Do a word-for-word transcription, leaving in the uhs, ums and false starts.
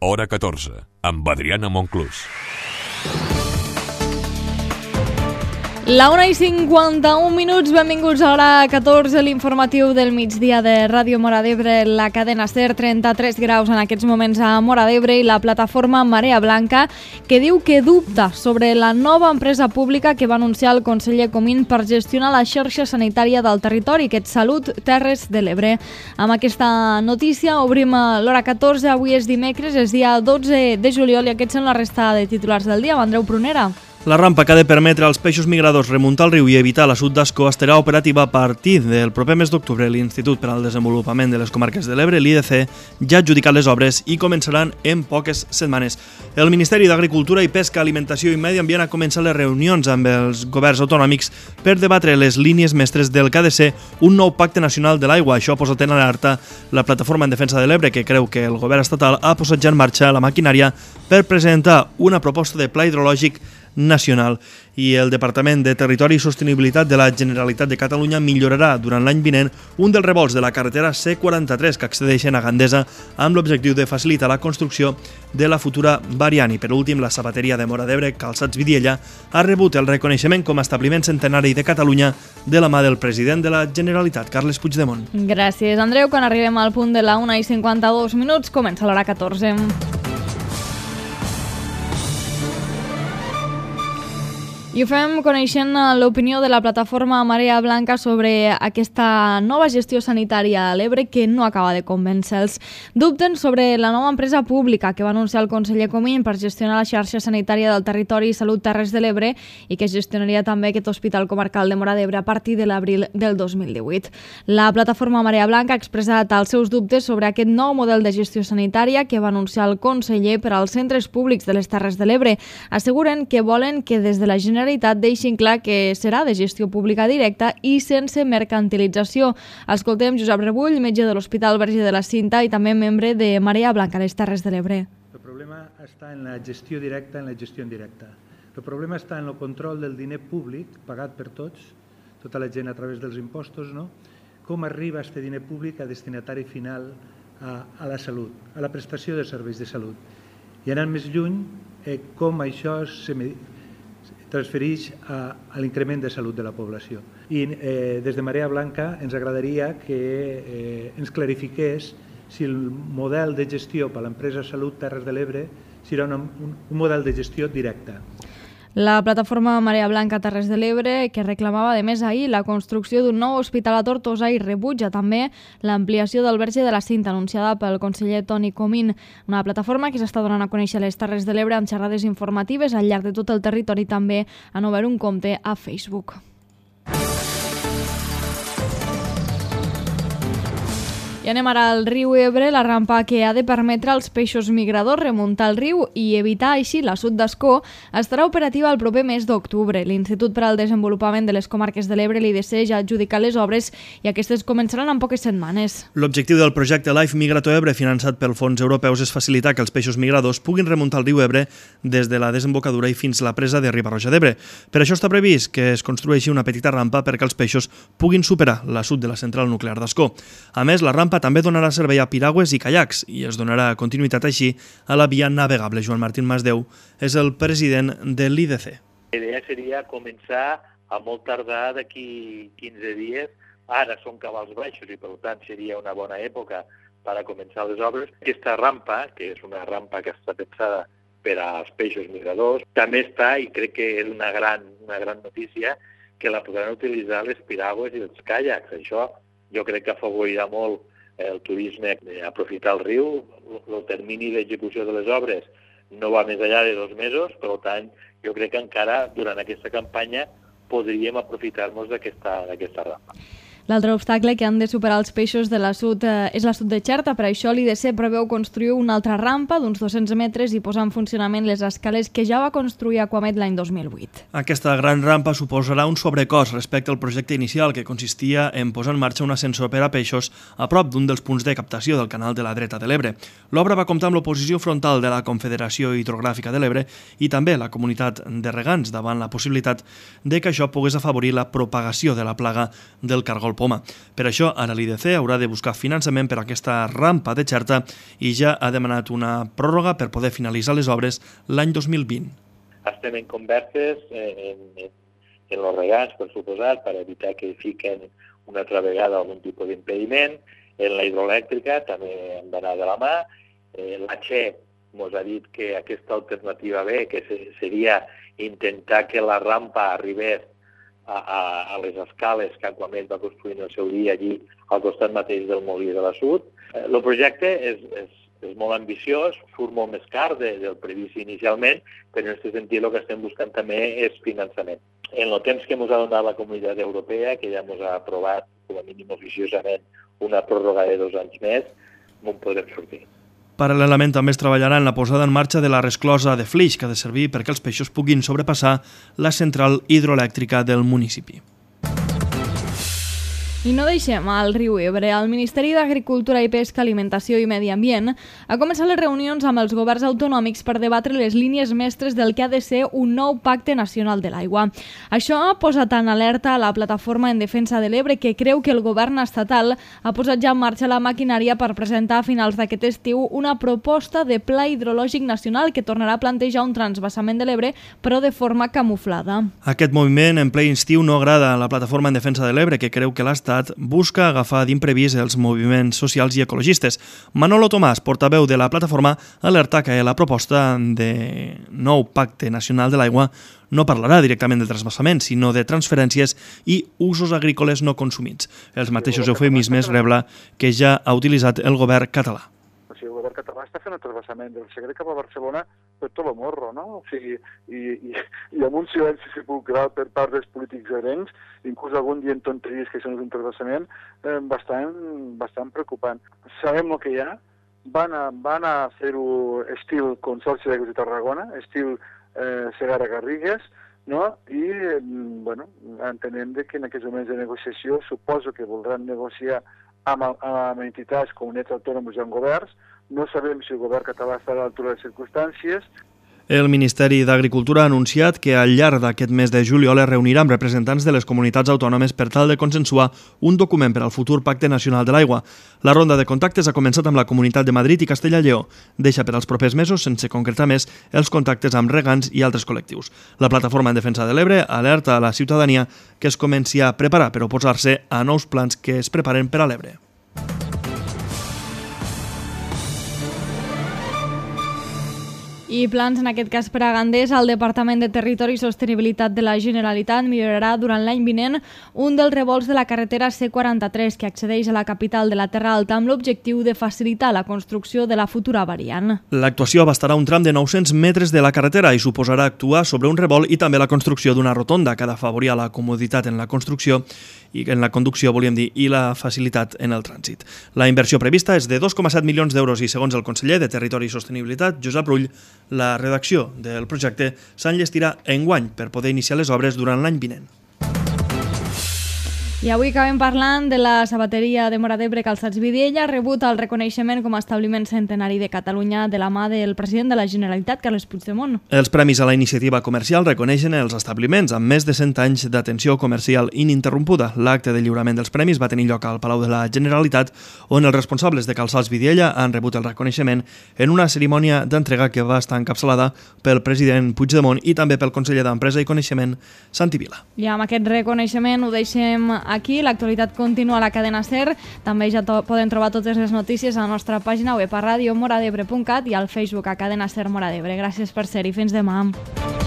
Hora catorze, amb Adriana Monclús. La una i cinquanta-un minuts, benvinguts a Hora catorze, l'informatiu del migdia de Ràdio Móra d'Ebre, la cadena SER, trenta-tres graus en aquests moments a Móra d'Ebre, i la plataforma Marea Blanca, que diu que dubta sobre la nova empresa pública que va anunciar el conseller Comín per gestionar la xarxa sanitària del territori, que és Salut Terres de l'Ebre. Amb aquesta notícia obrim l'Hora catorze, avui és dimecres, és dia dotze de juliol, i aquests són la resta de titulars del dia, amb Andreu Prunera. La rampa que ha de permetre als peixos migradors remuntar el riu i evitar l'assut d'Ascó estarà operativa a partir del proper mes d'octubre. L'Institut per al Desenvolupament de les Comarques de l'Ebre, l'I D C, ja ha adjudicat les obres i començaran en poques setmanes. El Ministeri d'Agricultura i Pesca, Alimentació i Medi Ambient ha començat les reunions amb els governs autonòmics per debatre les línies mestres del que ha de ser un nou pacte nacional de l'aigua. Això ha posat en alerta la Plataforma en Defensa de l'Ebre, que creu que el govern estatal ha posat ja en marxa la maquinària per presentar una proposta de pla hidrològic nacional. I el Departament de Territori i Sostenibilitat de la Generalitat de Catalunya millorarà durant l'any vinent un dels revolts de la carretera C quaranta-tres que accedeixen a Gandesa amb l'objectiu de facilitar la construcció de la futura variant. I per últim, la sabateria de Móra d'Ebre, Calçats Vidiella, ha rebut el reconeixement com a establiment centenari de Catalunya de la mà del president de la Generalitat, Carles Puigdemont. Gràcies, Andreu. Quan arribem al punt de la una i cinquanta-dos minuts, comença l'Hora catorze. I ho fem coneixent l'opinió de la plataforma Marea Blanca sobre aquesta nova gestió sanitària a l'Ebre que no acaba de convèncer-los. Dubten sobre la nova empresa pública que va anunciar el conseller Comín per gestionar la xarxa sanitària del territori i Salut Terres de l'Ebre i que gestionaria també aquest hospital comarcal de Móra d'Ebre a partir de l'abril del dos mil divuit. La plataforma Marea Blanca ha expressat els seus dubtes sobre aquest nou model de gestió sanitària que va anunciar el conseller per als centres públics de les Terres de l'Ebre. Asseguren que volen que des de la Generalitat deixin clar que serà de gestió pública directa i sense mercantilització. Escoltem Josep Rebull, metge de l'Hospital Verge de la Cinta i també membre de Marea Blanca a les Terres de l'Ebre. El problema està en la gestió directa, en la gestió indirecta. El problema està en el control del diner públic pagat per tots, tota la gent a través dels impostos, no? Com arriba aquest diner públic a destinatari final a, a la salut, a la prestació de serveis de salut. I anant més lluny, eh, com això se transfereix a, a l'increment de salut de la població. I eh, des de Marea Blanca ens agradaria que eh, ens clarifiqués si el model de gestió per a l'empresa Salut Terres de l'Ebre serà un, un, un model de gestió directa. La plataforma Marea Blanca Terres de l'Ebre, que reclamava de més ahir la construcció d'un nou hospital a Tortosa i rebutja també l'ampliació del Verge de la Cinta anunciada pel conseller Toni Comín, una plataforma que s'està donant a conèixer a les Terres de l'Ebre amb xerrades informatives al llarg de tot el territori. També han obert un compte a Facebook. I anem ara al riu Ebre, la rampa que ha de permetre als peixos migradors remuntar el riu i evitar així l'assut d'Ascó estarà operativa el proper mes d'octubre. L'Institut per al Desenvolupament de les Comarques de l'Ebre, l'I D C, ja ha adjudicat les obres i aquestes començaran en poques setmanes. L'objectiu del projecte Life Migrato Ebre, finançat pels fons europeus, és facilitar que els peixos migradors puguin remuntar el riu Ebre des de la desembocadura i fins a la presa de Riba-roja d'Ebre. Per això està previst que es construeixi una petita rampa perquè els peixos puguin superar l'assut de la central nuclear d'Ascó. A més, la rampa també donarà servei a piragües i caiacs i es donarà continuïtat així a la via navegable. Joan Martín Masdeu és el president de l'I D C. La idea seria començar a molt tardar d'aquí quinze dies. Ara són cabals baixos i per tant seria una bona època per a començar les obres. Aquesta rampa, que és una rampa que està pensada per als peixos migradors, també està, i crec que és una gran, una gran notícia, que la podran utilitzar les piragües i els caiacs. Això jo crec que afavorirà molt el turisme, aprofitar el riu. El termini d'execució de les obres no va més enllà de dos mesos, per tant, jo crec que encara durant aquesta campanya podríem aprofitar-nos d'aquesta d'aquesta rampa. L'altre obstacle que han de superar els peixos de l'assut eh, és l'assut de Xerta. Per això l'I D C preveu construir una altra rampa d'uns dos-cents metres i posar en funcionament les escales que ja va construir Aquamed l'any dos mil vuit. Aquesta gran rampa suposarà un sobrecost respecte al projecte inicial, que consistia en posar en marxa un ascensor per a peixos a prop d'un dels punts de captació del canal de la dreta de l'Ebre. L'obra va comptar amb l'oposició frontal de la Confederació Hidrogràfica de l'Ebre i també la comunitat de regants davant la possibilitat de que això pogués afavorir la propagació de la plaga del cargol qualsevol poma. Per això, ara l'I D C haurà de buscar finançament per a aquesta rampa de xerta i ja ha demanat una pròrroga per poder finalitzar les obres l'any dos mil vint. Estem en converses en, en, en els regants, per suposat, per evitar que fiquen una altra vegada algun tipus d'impediment. En la hidroelèctrica també hem d'anar de la mà. Eh, la Che ens ha dit que aquesta alternativa B, que seria intentar que la rampa arribés a, a, a les escales que Aquamed va construir en el seu dia allí al costat mateix del Molí de la Sud. Eh, el projecte és, és, és molt ambiciós, surt molt més car de, del previst inicialment, però en aquest sentit el que estem buscant també és finançament. En el temps que ens ha donat la Comunitat Europea, que ja ens ha aprovat com a mínim oficiosament una pròrroga de dos anys més, no en podrem sortir. Paral·lelament també es treballarà en la posada en marxa de la resclosa de Flix, que ha de servir perquè els peixos puguin sobrepassar la central hidroelèctrica del municipi. I no deixem al riu Ebre. El Ministeri d'Agricultura i Pesca, Alimentació i Medi Ambient ha començat les reunions amb els governs autonòmics per debatre les línies mestres del que ha de ser un nou pacte nacional de l'aigua. Això ha posat en alerta la Plataforma en Defensa de l'Ebre, que creu que el govern estatal ha posat ja en marxa la maquinària per presentar a finals d'aquest estiu una proposta de pla hidrològic nacional que tornarà a plantejar un transvasament de l'Ebre, però de forma camuflada. Aquest moviment en ple estiu no agrada a la Plataforma en Defensa de l'Ebre, que creu que l'Estat busca agafar d'imprevist els moviments socials i ecologistes. Manolo Tomàs, portaveu de la plataforma, alerta que la proposta de nou pacte nacional de l'aigua no parlarà directament de transvasament, sinó de transferències i usos agrícoles no consumits. Els mateixos eufemismes rebla que ja ha utilitzat el govern català. O sigui, el govern català està fent el transvasament del Segre cap a Barcelona per tot el morro, no? O sigui, i, i, i amb un silenci sepulcral per part dels polítics arencs, inclús algun dient tonteries que són un transvasament, eh, bastant, bastant preocupant. Sabem el que hi ha, van a, van a fer-ho estil Consorci d'Aigües de Tarragona, estil eh, Segarra-Garrigues, no? I, eh, bueno, entenem que en aquests moments de negociació suposo que voldran negociar amb, amb entitats, comunitats autònomes i amb governs. No sabem si el govern català està a l'altura de les circumstàncies. El Ministeri d'Agricultura ha anunciat que al llarg d'aquest mes de juliol es reunirà amb representants de les comunitats autònomes per tal de consensuar un document per al futur Pacte Nacional de l'Aigua. La ronda de contactes ha començat amb la Comunitat de Madrid i Castella i Lleó. Deixa per als propers mesos, sense concretar més, els contactes amb regants i altres col·lectius. La Plataforma en Defensa de l'Ebre alerta a la ciutadania que es comenci a preparar per oposar-se a nous plans que es preparen per a l'Ebre. I plans, en aquest cas per a Gandés, el Departament de Territori i Sostenibilitat de la Generalitat millorarà durant l'any vinent un dels revolts de la carretera C quaranta-tres que accedeix a la capital de la Terra Alta amb l'objectiu de facilitar la construcció de la futura variant. L'actuació abastarà un tram de nou-cents metres de la carretera i suposarà actuar sobre un revolt i també la construcció d'una rotonda que ha d'afavorir la comoditat en la construcció i en la conducció, volíem dir, i la facilitat en el trànsit. La inversió prevista és de dos coma set milions d'euros i, segons el conseller de Territori i Sostenibilitat, Josep Rull, la redacció del projecte s'enllestirà enguany per poder iniciar les obres durant l'any vinent. I avui acabem parlant de la sabateria de Móra d'Ebre Calçats Vidiella, ha rebut el reconeixement com a establiment centenari de Catalunya de la mà del president de la Generalitat, Carles Puigdemont. Els premis a la iniciativa comercial reconeixen els establiments amb més de cent anys d'atenció comercial ininterrompuda. L'acte de lliurament dels premis va tenir lloc al Palau de la Generalitat, on els responsables de Calçats Vidiella han rebut el reconeixement en una cerimònia d'entrega que va estar encapçalada pel president Puigdemont i també pel conseller d'Empresa i Coneixement, Santi Vila. I amb aquest reconeixement ho deixem aquí. L'actualitat continua a la cadena SER. També ja to- poden trobar totes les notícies a la nostra pàgina web a radio moradebre punt cat i al Facebook a Cadena SER Móra d'Ebre. Gràcies per ser-hi. Fins demà.